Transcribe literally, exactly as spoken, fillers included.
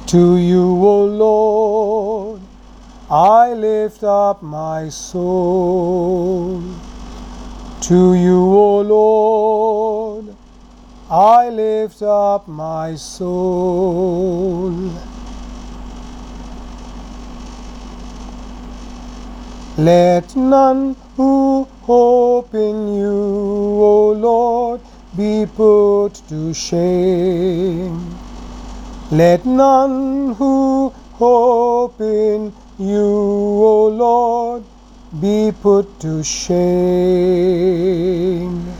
To you, O Lord, I lift up my soul. To you, O Lord, I lift up my soul. Let none who hope in you, O Lord, be put to shame. Let none who hope in you, O Lord, be put to shame.